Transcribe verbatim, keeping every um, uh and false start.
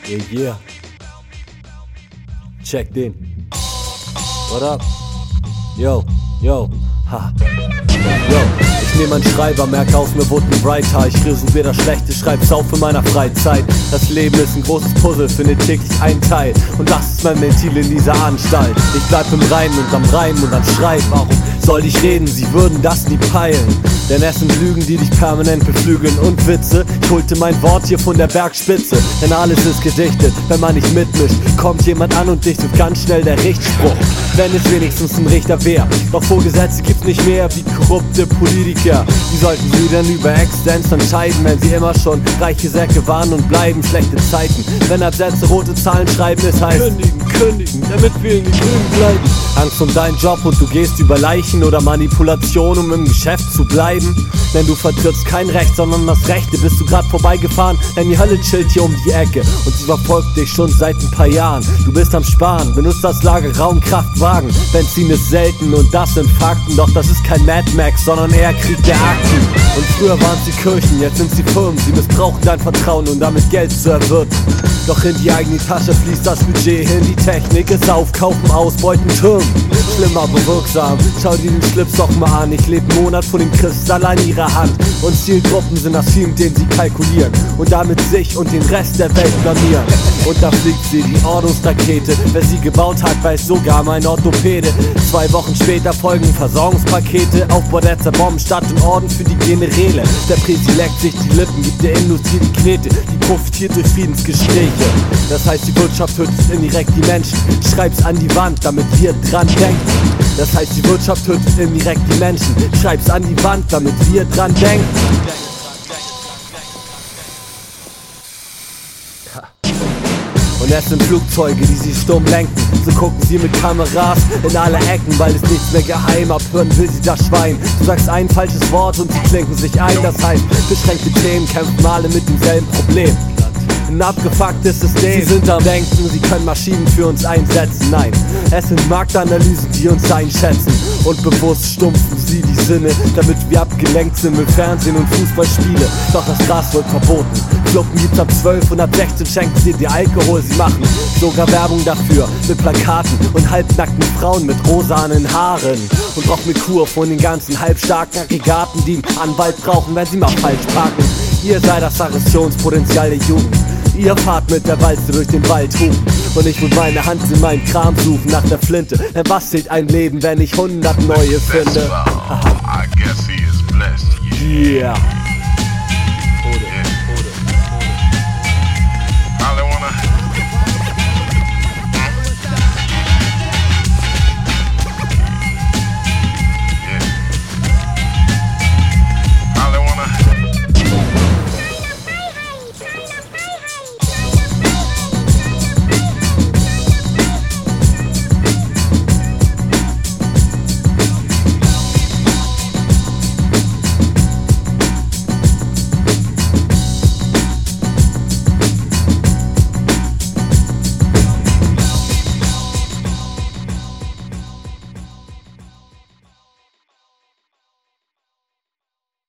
Yeah, yeah. Check den. What up? Yo, yo, ha. Yo, ich nehm einen Schreiber, merke aus mir wurde ein Writer. Ich resumier das Schlechte, schreib's auf in meiner Freizeit. Das Leben ist ein großes Puzzle, findet täglich einen Teil. Und das ist mein Ventil in dieser Anstalt. Ich bleib im Reimen und am Reimen und am Schreiben. Warum soll ich reden? Sie würden das nie peilen. Denn es sind Lügen, die dich permanent beflügeln und Witze. Ich holte mein Wort hier von der Bergspitze. Denn alles ist gedichtet, wenn man nicht mitmischt. Kommt jemand an und dichtet ganz schnell der Richtspruch. Wenn es wenigstens ein Richter wäre. Doch Vorgesetzte gibt's nicht mehr wie korrupte Politiker. Wie sollten sie denn über Existenz entscheiden, wenn sie immer schon reiche Säcke waren und bleiben? Schlechte Zeiten, wenn Absätze rote Zahlen schreiben, es heißt kündigen, kündigen, damit wir in die Grünen bleiben. Angst um deinen Job und du gehst über Leichen oder Manipulation, um im Geschäft zu bleiben. Denn du vertrittst kein Recht, sondern das Rechte. Bist du grad vorbeigefahren, denn die Hölle chillt hier um die Ecke und sie verfolgt dich schon seit ein paar Jahren. Du bist am Sparen, benutzt das Lager Raumkraftwagen. Benzin ist selten und das sind Fakten, doch das ist kein Mad Max, sondern eher Krieg der Akten. Und früher waren sie Kirchen, jetzt sind sie Firmen. Sie missbrauchen dein Vertrauen, um damit Geld zu erwirken. Doch in die eigene Tasche fließt das Budget hin. Die Technik ist Aufkaufen, Ausbeuten, Türmen. Schlimm, aber wirksam. Schau dir den Schlips doch mal an. Ich lebe einen Monat vor dem Kristall in ihrer Hand. Und Zielgruppen sind das Team, den sie kalkulieren. Und damit sich und den Rest der Welt blamieren. Und da fliegt sie, die Ordnungsrakete. Wer sie gebaut hat, weiß sogar mein Orthopäde. Zwei Wochen später folgen Versorgungspakete. Aufbau der zerbomben Stadt und Orden für die Generäle. Der Präsi leckt sich die Lippen, gibt der Industrie die Knete. Die profitiert durch Friedensgespräche. Das heißt, die Wirtschaft tötet indirekt die Menschen. Schreib's an die Wand, damit wir dran denken. Das heißt, die Wirtschaft tötet indirekt die Menschen. Schreib's an die Wand, damit wir dran denken. Und es sind Flugzeuge, die sie stumm lenken. So gucken sie mit Kameras in alle Ecken, weil es nichts mehr geheim abhören will sie das Schwein. Du sagst ein falsches Wort und sie klinken sich ein. Das heißt, beschränkte Themen kämpfen alle mit demselben Problem. Ein abgefucktes System. Sie sind am Denken, sie können Maschinen für uns einsetzen. Nein, es sind Marktanalysen, die uns einschätzen. Und bewusst stumpfen sie die Sinne, damit wir abgelenkt sind mit Fernsehen und Fußballspiele. Doch das Gras wird verboten. Clubben gibt's ab zwölf und ab sechzehn schenken sie dir Alkohol. Sie machen sogar Werbung dafür mit Plakaten und halbnackten Frauen mit rosanen Haaren. Und auch mit Kur von den ganzen halbstarken Aggregaten, die einen Anwalt brauchen, wenn sie mal falsch parken. Ihr seid das Aggressionspotenzial der Jugend. Ihr fahrt mit der Walze durch den Wald hupen. Und ich muss meine Hand in meinen Kram suchen nach der Flinte. Denn was zählt ein Leben, wenn ich hundert neue finde? Yeah.